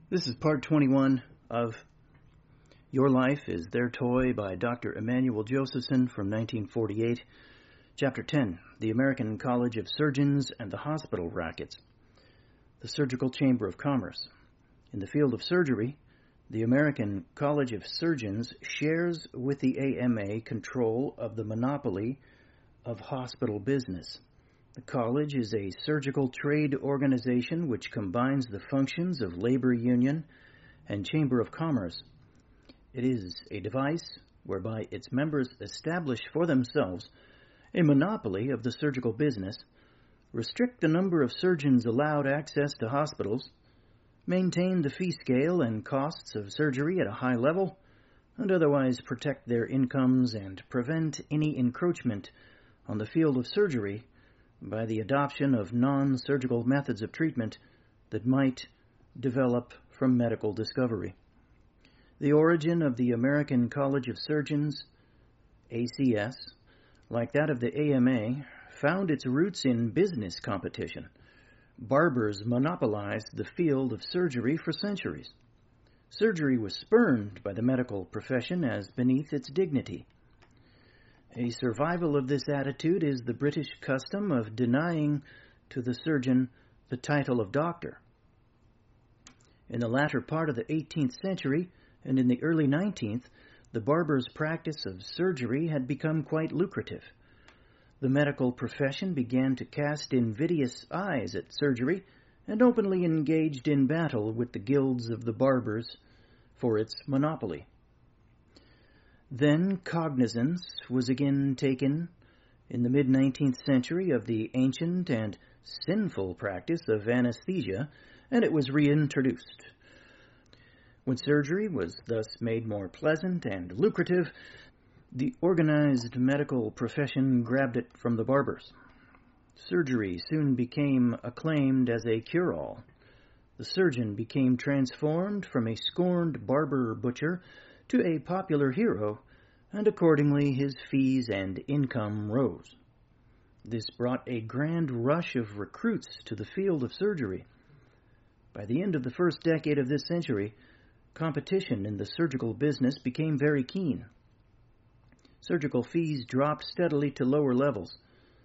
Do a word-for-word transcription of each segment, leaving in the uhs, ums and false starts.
This is part twenty-one of Your Life is Their Toy by Doctor Emanuel Josephson from nineteen forty-eight. Chapter ten, The American College of Surgeons and the Hospital Rackets. The Surgical Chamber of Commerce. In the field of surgery, the American College of Surgeons shares with the A M A control of the monopoly of hospital business. The college is a surgical trade organization which combines the functions of labor union and chamber of commerce. It is a device whereby its members establish for themselves a monopoly of the surgical business, restrict the number of surgeons allowed access to hospitals, maintain the fee scale and costs of surgery at a high level, and otherwise protect their incomes and prevent any encroachment on the field of surgery by the adoption of non-surgical methods of treatment that might develop from medical discovery. The origin of the American College of Surgeons, A C S, like that of the A M A, found its roots in business competition. Barbers monopolized the field of surgery for centuries. Surgery was spurned by the medical profession as beneath its dignity. A survival of this attitude is the British custom of denying to the surgeon the title of doctor. In the latter part of the eighteenth century and in the early nineteenth, the barber's practice of surgery had become quite lucrative. The medical profession began to cast invidious eyes at surgery and openly engaged in battle with the guilds of the barbers for its monopoly. Then cognizance was again taken in the mid-nineteenth century of the ancient and sinful practice of anesthesia, and it was reintroduced. When surgery was thus made more pleasant and lucrative, the organized medical profession grabbed it from the barbers. Surgery soon became acclaimed as a cure-all. The surgeon became transformed from a scorned barber-butcher to a popular hero, and accordingly his fees and income rose. This brought a grand rush of recruits to the field of surgery. By the end of the first decade of this century, competition in the surgical business became very keen. Surgical fees dropped steadily to lower levels.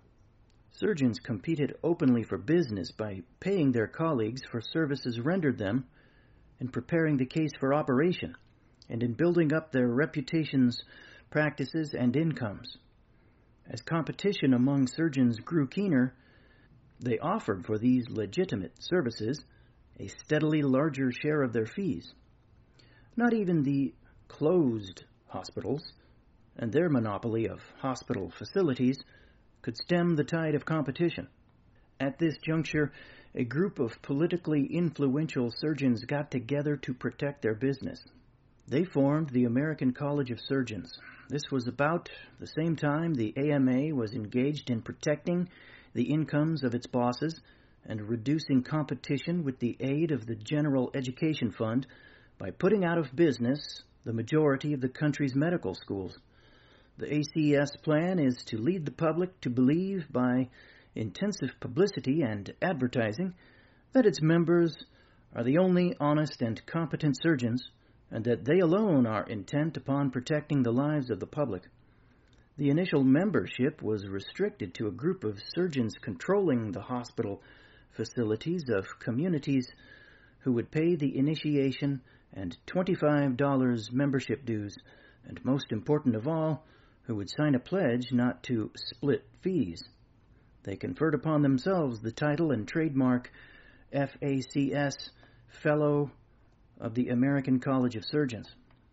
Surgeons competed openly for business by paying their colleagues for services rendered them in preparing the case for operation and in building up their reputations, practices, and incomes. As competition among surgeons grew keener, they offered for these legitimate services a steadily larger share of their fees. Not even the closed hospitals and their monopoly of hospital facilities could stem the tide of competition. At this juncture, a group of politically influential surgeons got together to protect their business. They formed the American College of Surgeons. This was about the same time the A M A was engaged in protecting the incomes of its bosses and reducing competition with the aid of the General Education Fund by putting out of business the majority of the country's medical schools. The A C S plan is to lead the public to believe by intensive publicity and advertising that its members are the only honest and competent surgeons and that they alone are intent upon protecting the lives of the public. The initial membership was restricted to a group of surgeons controlling the hospital facilities of communities who would pay the initiation and twenty-five dollars membership dues, and most important of all, who would sign a pledge not to split fees. They conferred upon themselves the title and trademark F A C S Fellow of the American College of Surgeons.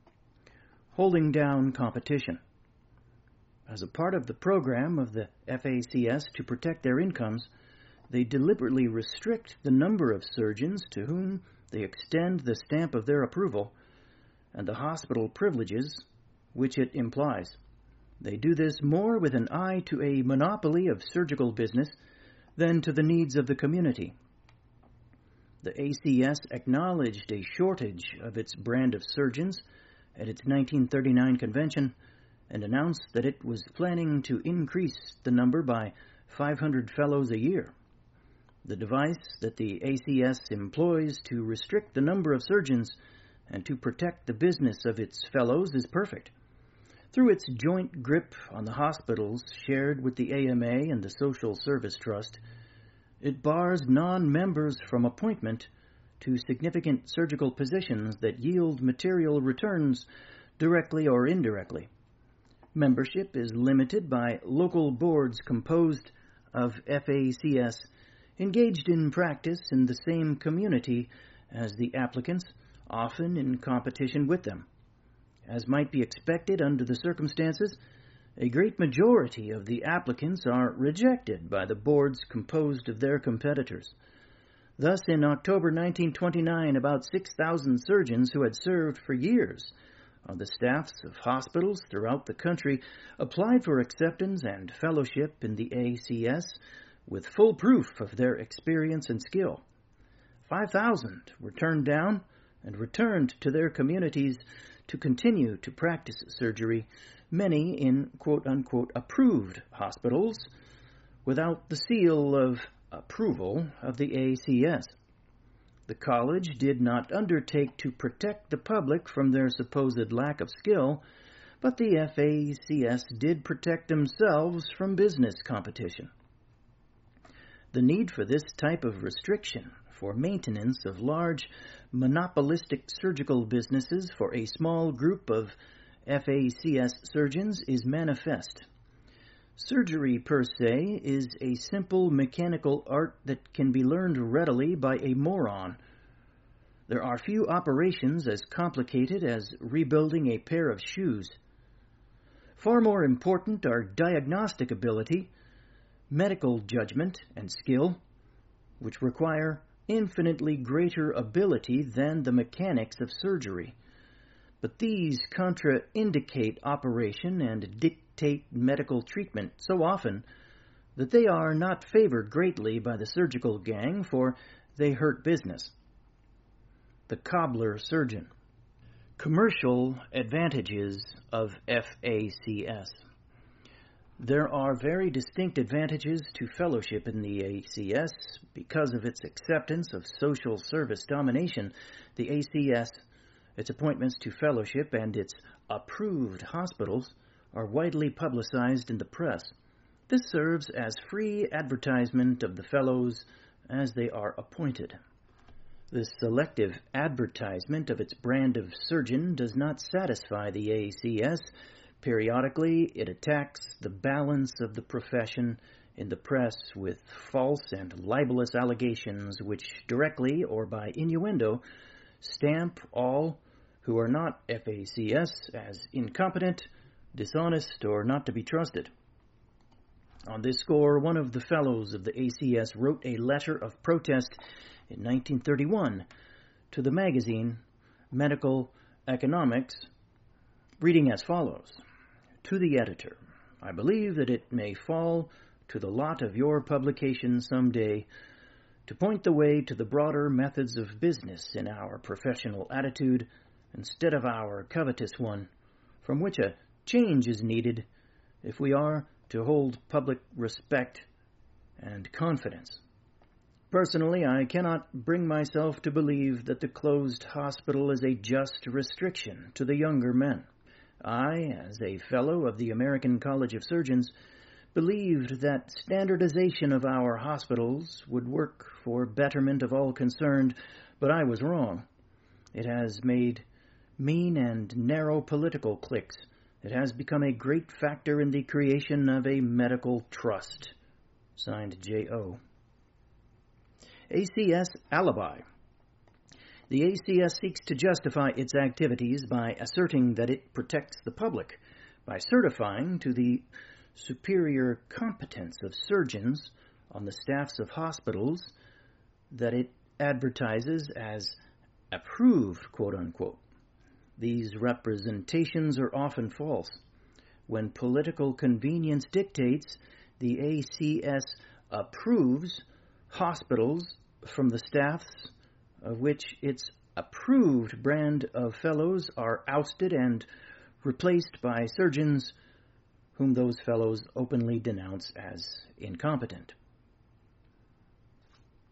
Holding down competition. As a part of the program of the F A C S to protect their incomes, they deliberately restrict the number of surgeons to whom they extend the stamp of their approval and the hospital privileges which it implies. They do this more with an eye to a monopoly of surgical business than to the needs of the community. The A C S acknowledged a shortage of its brand of surgeons at its nineteen thirty-nine convention and announced that it was planning to increase the number by five hundred fellows a year. The device that the A C S employs to restrict the number of surgeons and to protect the business of its fellows is perfect. Through its joint grip on the hospitals shared with the A M A and the Social Service Trust, it bars non-members from appointment to significant surgical positions that yield material returns directly or indirectly. Membership is limited by local boards composed of F A C S engaged in practice in the same community as the applicants, often in competition with them. As might be expected under the circumstances, a great majority of the applicants are rejected by the boards composed of their competitors. Thus, in October nineteen twenty-nine, about six thousand surgeons who had served for years on the staffs of hospitals throughout the country applied for acceptance and fellowship in the A C S with full proof of their experience and skill. five thousand were turned down and returned to their communities to continue to practice surgery, many in quote-unquote approved hospitals, without the seal of approval of the A C S. The college did not undertake to protect the public from their supposed lack of skill, but the F A C S did protect themselves from business competition. The need for this type of restriction for maintenance of large monopolistic surgical businesses for a small group of F A C S surgeons is manifest. Surgery per se is a simple mechanical art that can be learned readily by a moron. There are few operations as complicated as rebuilding a pair of shoes. Far more important are diagnostic ability, medical judgment, and skill, which require infinitely greater ability than the mechanics of surgery. But these contraindicate operation and dictate medical treatment so often that they are not favored greatly by the surgical gang, for they hurt business. The cobbler surgeon. Commercial advantages of F A C S. There are very distinct advantages to fellowship in the A C S. Because of its acceptance of social service domination, the A C S, its appointments to fellowship, and its approved hospitals are widely publicized in the press. This serves as free advertisement of the fellows as they are appointed. This selective advertisement of its brand of surgeon does not satisfy the A C S. Periodically, it attacks the balance of the profession in the press with false and libelous allegations which directly or by innuendo stamp all who are not F A C S as incompetent, dishonest, or not to be trusted. On this score, one of the fellows of the A C S wrote a letter of protest in nineteen thirty-one to the magazine Medical Economics, reading as follows: To the editor, I believe that it may fall to the lot of your publication some day to point the way to the broader methods of business in our professional attitude instead of our covetous one, from which a change is needed if we are to hold public respect and confidence. Personally, I cannot bring myself to believe that the closed hospital is a just restriction to the younger men. I, as a fellow of the American College of Surgeons, believed that standardization of our hospitals would work for betterment of all concerned, but I was wrong. It has made mean and narrow political cliques. It has become a great factor in the creation of a medical trust. Signed, J O A C S alibi. The A C S seeks to justify its activities by asserting that it protects the public, by certifying to the superior competence of surgeons on the staffs of hospitals that it advertises as approved, quote-unquote. These representations are often false. When political convenience dictates, the A C S approves hospitals from the staffs of which its approved brand of fellows are ousted and replaced by surgeons whom those fellows openly denounce as incompetent.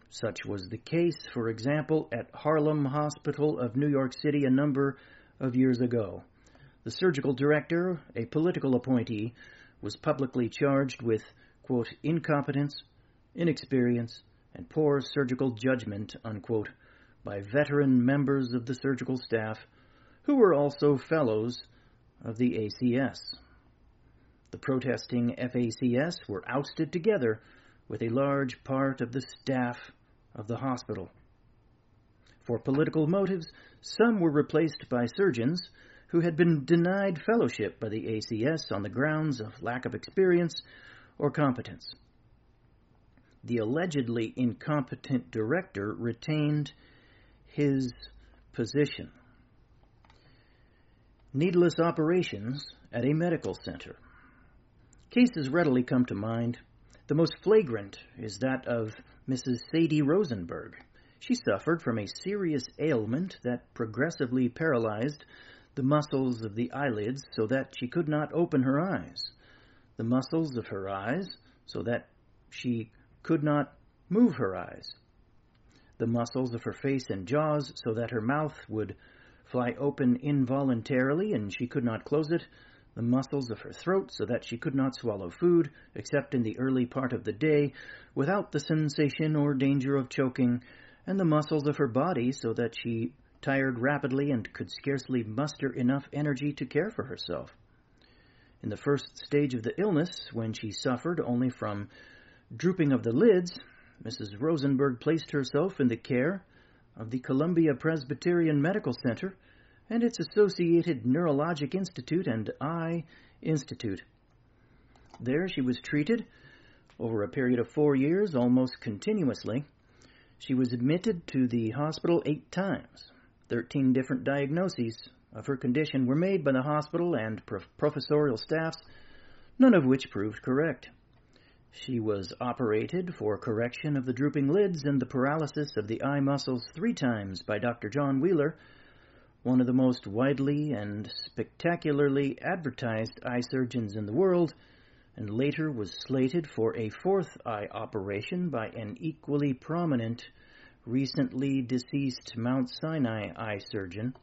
Such was the case, for example, at Harlem Hospital of New York City a number of years ago. The surgical director, a political appointee, was publicly charged with, quote, incompetence, inexperience, and poor surgical judgment, unquote, by veteran members of the surgical staff who were also fellows of the A C S. The protesting F A C S were ousted together with a large part of the staff of the hospital. For political motives, some were replaced by surgeons who had been denied fellowship by the A C S on the grounds of lack of experience or competence. The allegedly incompetent director retained his position. Needless operations at a medical center. Cases readily come to mind. The most flagrant is that of Missus Sadie Rosenberg. She suffered from a serious ailment that progressively paralyzed the muscles of the eyelids so that she could not open her eyes, the muscles of her eyes so that she could not move her eyes, the muscles of her face and jaws so that her mouth would fly open involuntarily and she could not close it, the muscles of her throat so that she could not swallow food except in the early part of the day without the sensation or danger of choking, and the muscles of her body so that she tired rapidly and could scarcely muster enough energy to care for herself. In the first stage of the illness, when she suffered only from drooping of the lids, Missus Rosenberg placed herself in the care of the Columbia Presbyterian Medical Center and its associated Neurologic Institute and Eye Institute. There she was treated over a period of four years, almost continuously. She was admitted to the hospital eight times. Thirteen different diagnoses of her condition were made by the hospital and prof- professorial staffs, none of which proved correct. She was operated for correction of the drooping lids and the paralysis of the eye muscles three times by Doctor John Wheeler, one of the most widely and spectacularly advertised eye surgeons in the world, and later was slated for a fourth eye operation by an equally prominent, recently deceased Mount Sinai eye surgeon.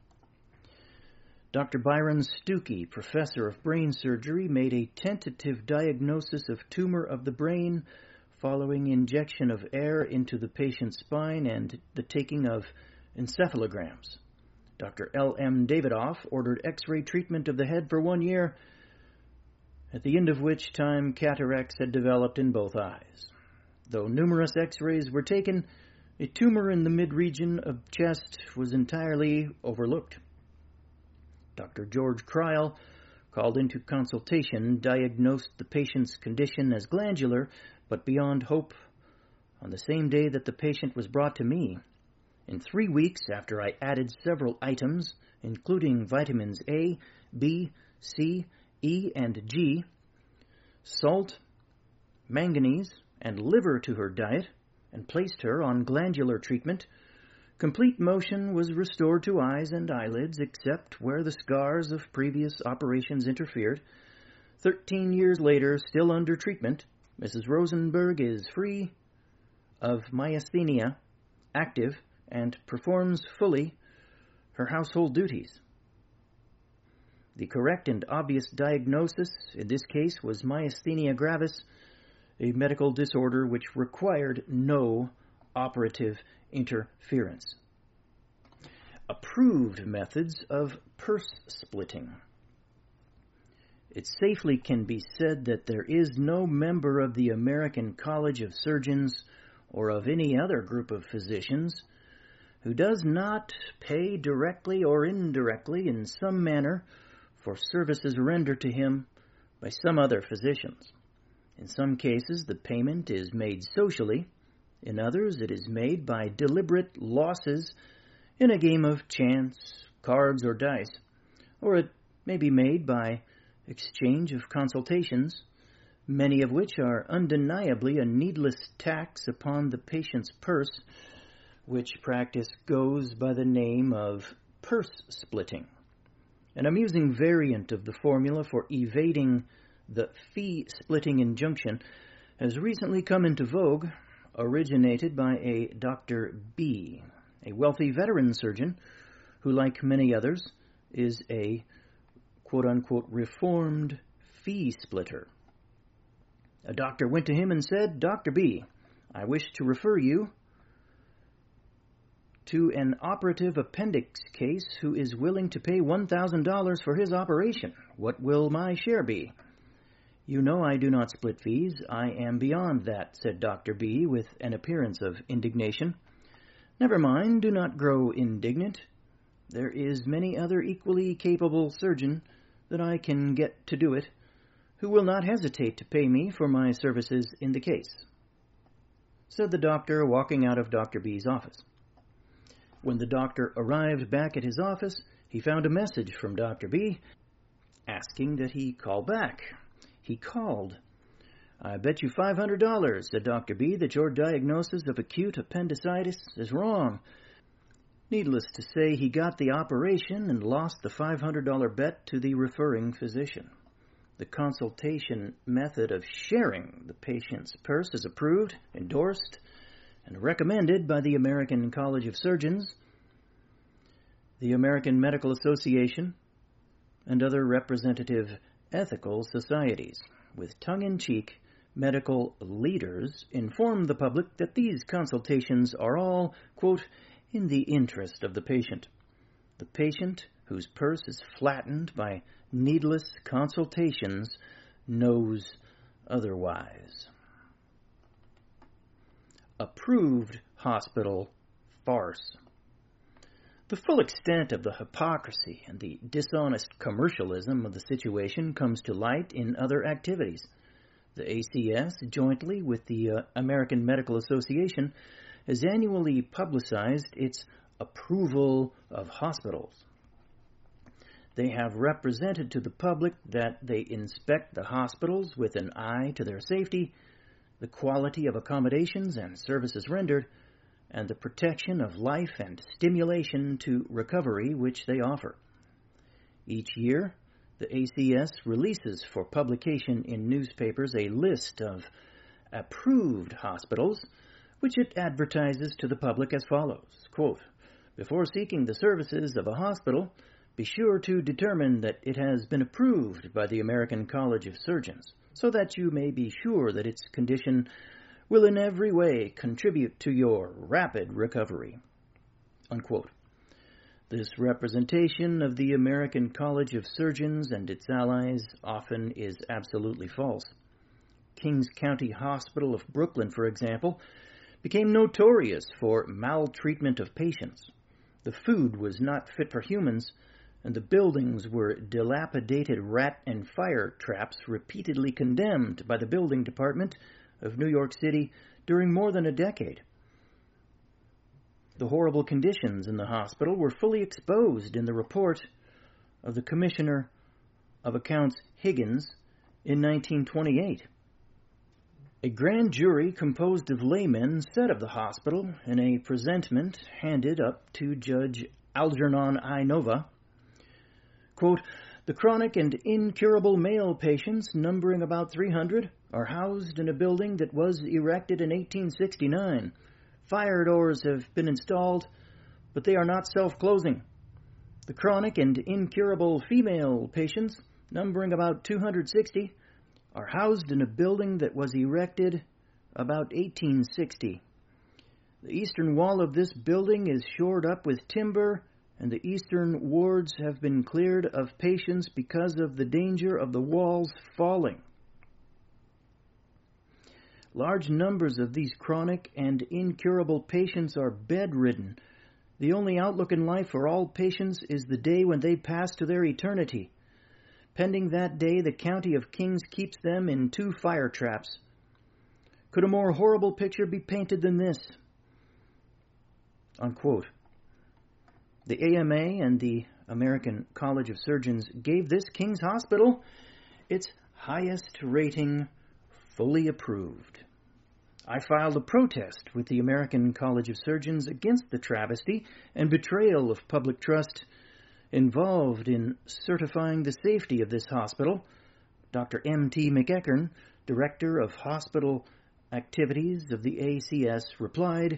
Doctor Byron Stuckey, professor of brain surgery, made a tentative diagnosis of tumor of the brain following injection of air into the patient's spine and the taking of encephalograms. Doctor L M Davidoff ordered X-ray treatment of the head for one year, at the end of which time cataracts had developed in both eyes. Though numerous X-rays were taken, a tumor in the mid-region of chest was entirely overlooked. Doctor George Kreil, called into consultation, diagnosed the patient's condition as glandular, but beyond hope, on the same day that the patient was brought to me. In three weeks after I added several items, including vitamins A, B, C, E, and G, salt, manganese, and liver to her diet, and placed her on glandular treatment, complete motion was restored to eyes and eyelids, except where the scars of previous operations interfered. Thirteen years later, still under treatment, Missus Rosenberg is free of myasthenia, active, and performs fully her household duties. The correct and obvious diagnosis in this case was myasthenia gravis, a medical disorder which required no operative interference. Approved methods of purse splitting. It safely can be said that there is no member of the American College of Surgeons or of any other group of physicians who does not pay directly or indirectly in some manner for services rendered to him by some other physicians. In some cases, the payment is made socially. In others, it is made by deliberate losses in a game of chance, cards, or dice. Or it may be made by exchange of consultations, many of which are undeniably a needless tax upon the patient's purse, which practice goes by the name of purse splitting. An amusing variant of the formula for evading the fee-splitting injunction has recently come into vogue. originated by a Doctor B, a wealthy veteran surgeon who, like many others, is a quote-unquote reformed fee splitter. A doctor went to him and said, "Doctor B, I wish to refer you to an operative appendix case who is willing to pay one thousand dollars for his operation. What will my share be?" "You know I do not split fees. I am beyond that," said Doctor B with an appearance of indignation. "Never mind, do not grow indignant. There is many other equally capable surgeon that I can get to do it, who will not hesitate to pay me for my services in the case," said the doctor, walking out of Doctor B's office. When the doctor arrived back at his office, he found a message from Doctor B asking that he call back. He called. "I bet you five hundred dollars, said Doctor B, that your diagnosis of acute appendicitis is wrong." Needless to say, he got the operation and lost the five hundred dollars bet to the referring physician. The consultation method of sharing the patient's purse is approved, endorsed, and recommended by the American College of Surgeons, the American Medical Association, and other representative ethical societies. With tongue-in-cheek, medical leaders inform the public that these consultations are all, quote, in the interest of the patient. The patient, whose purse is flattened by needless consultations, knows otherwise. Approved hospital farce. The full extent of the hypocrisy and the dishonest commercialism of the situation comes to light in other activities. The A C S, jointly with the uh, American Medical Association, has annually publicized its approval of hospitals. They have represented to the public that they inspect the hospitals with an eye to their safety, the quality of accommodations and services rendered, and the protection of life and stimulation to recovery which they offer. Each year, the A C S releases for publication in newspapers a list of approved hospitals, which it advertises to the public as follows, quote, "Before seeking the services of a hospital, be sure to determine that it has been approved by the American College of Surgeons, so that you may be sure that its condition will in every way contribute to your rapid recovery," unquote. This representation of the American College of Surgeons and its allies often is absolutely false. Kings County Hospital of Brooklyn, for example, became notorious for maltreatment of patients. The food was not fit for humans, and the buildings were dilapidated rat and fire traps repeatedly condemned by the building department of New York City during more than a decade. The horrible conditions in the hospital were fully exposed in the report of the Commissioner of Accounts Higgins in nineteen twenty-eight. A grand jury composed of laymen said of the hospital in a presentment handed up to Judge Algernon I. Nova, quote, "The chronic and incurable male patients, numbering about three hundred, are housed in a building that was erected in eighteen sixty-nine. Fire doors have been installed, but they are not self-closing. The chronic and incurable female patients, numbering about two hundred sixty, are housed in a building that was erected about eighteen sixty. The eastern wall of this building is shored up with timber, and the eastern wards have been cleared of patients because of the danger of the walls falling. Large numbers of these chronic and incurable patients are bedridden. The only outlook in life for all patients is the day when they pass to their eternity. Pending that day, the county of Kings keeps them in two fire traps. Could a more horrible picture be painted than this?" Unquote. The A M A and the American College of Surgeons gave this King's Hospital its highest rating, fully approved. I filed a protest with the American College of Surgeons against the travesty and betrayal of public trust involved in certifying the safety of this hospital. Doctor M T McEachern, Director of Hospital activities of the A C S replied,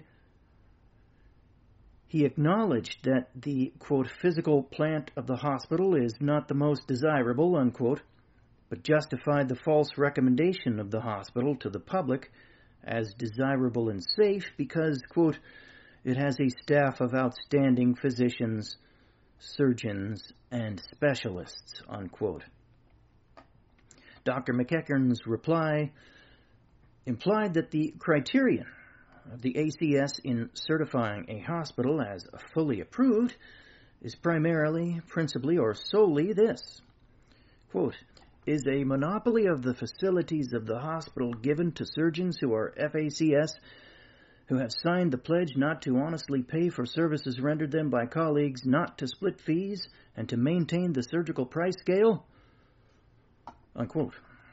he acknowledged that the, quote, physical plant of the hospital is not the most desirable, unquote, but justified the false recommendation of the hospital to the public as desirable and safe because, quote, it has a staff of outstanding physicians, surgeons, and specialists, unquote. Doctor McEachern's reply implied that the criterion of the A C S in certifying a hospital as fully approved is primarily, principally, or solely this, quote, is a monopoly of the facilities of the hospital given to surgeons who are F A C S who have signed the pledge not to honestly pay for services rendered them by colleagues, not to split fees, and to maintain the surgical price scale, unquote.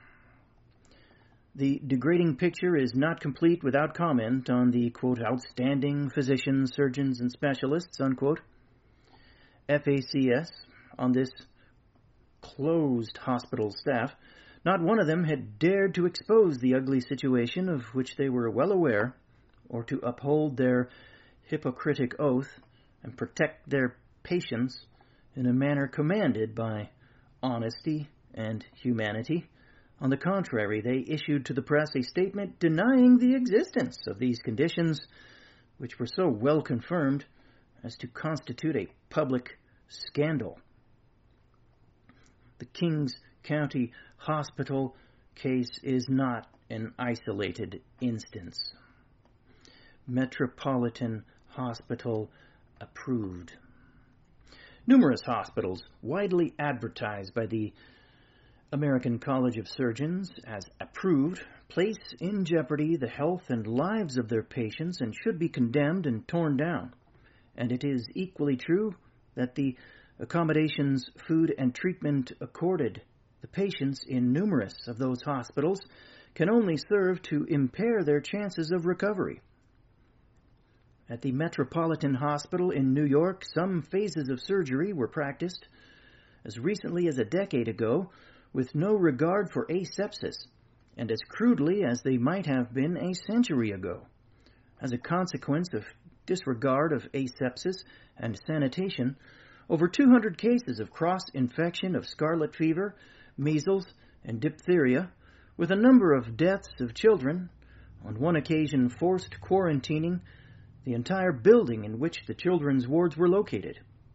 The degrading picture is not complete without comment on the, quote, outstanding physicians, surgeons, and specialists, unquote. F A C S, on this closed hospital staff, not one of them had dared to expose the ugly situation of which they were well aware, or to uphold their hypocritic oath and protect their patients in a manner commanded by honesty and humanity. On the contrary, they issued to the press a statement denying the existence of these conditions, which were so well confirmed as to constitute a public scandal. The Kings County Hospital case is not an isolated instance. Metropolitan Hospital approved. Numerous hospitals, widely advertised by the American College of Surgeons as approved, place in jeopardy the health and lives of their patients and should be condemned and torn down. And it is equally true that the accommodations, food, and treatment accorded the patients in numerous of those hospitals can only serve to impair their chances of recovery. At the Metropolitan Hospital in New York, some phases of surgery were practiced as recently as a decade ago with no regard for asepsis, and as crudely as they might have been a century ago. As a consequence of disregard of asepsis and sanitation, over two hundred cases of cross-infection of scarlet fever, measles, and diphtheria, with a number of deaths of children, on one occasion forced quarantining the entire building in which the children's wards were located.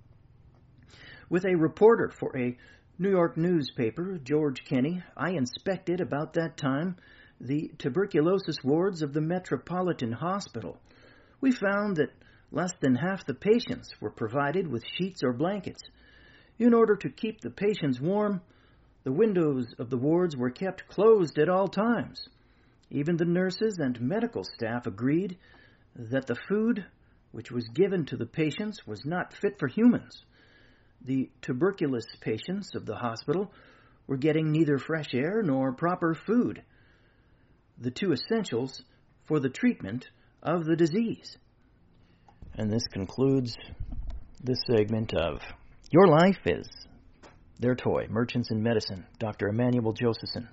With a reporter for a New York newspaper, George Kenney, I inspected about that time the tuberculosis wards of the Metropolitan Hospital. We found that less than half the patients were provided with sheets or blankets. In order to keep the patients warm, the windows of the wards were kept closed at all times. Even the nurses and medical staff agreed that the food which was given to the patients was not fit for humans. The tuberculous patients of the hospital were getting neither fresh air nor proper food, the two essentials for the treatment of the disease. And this concludes this segment of Your Life is Their Toy, Merchants in Medicine, Doctor Emmanuel Josephson.